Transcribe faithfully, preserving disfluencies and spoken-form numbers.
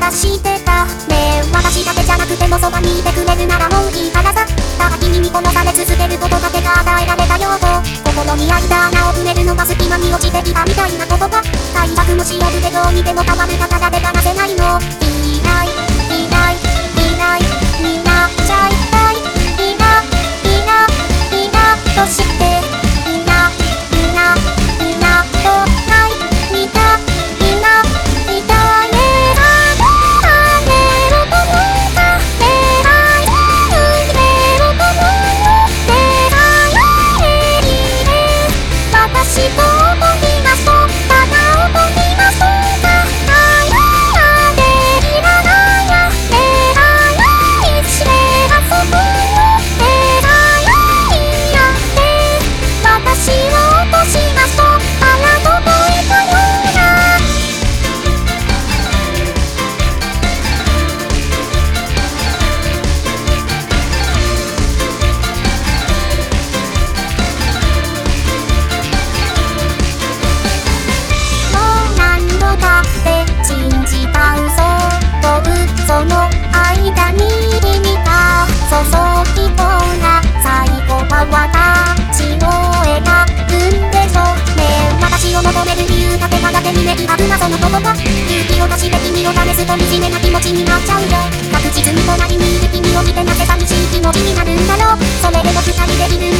探してたねえ私だけじゃなくてもそばにいてくれるならもういいからさただ君に殺され続けることだけが与えられた用語心に開いた穴を埋めるのが隙間に落ちてきたみたいな言葉対策もしよるけど見ても変わる宝で話せないのいないいないいないになっちゃいたいいないないなとしていないないなとないみたいないたいねあげろと思ったねあいげろと思ってあえりね私と思いまそうただ思いまそうか愛なんていらないやねあいして遊ぶよねあいやって私を落としまそうあらどこへかようなもう何度だって信じた嘘と嘘の間に見た注ぎ込んだ最後は私を描くんでしょねえ私を求める理由だけがだけにねいはずなその言葉勇気を出して君を試すと惨めな気持ちになっちゃうよ確実に隣にいる君を見てなぜ寂しい気持ちになるんだろうそれでも二人でいる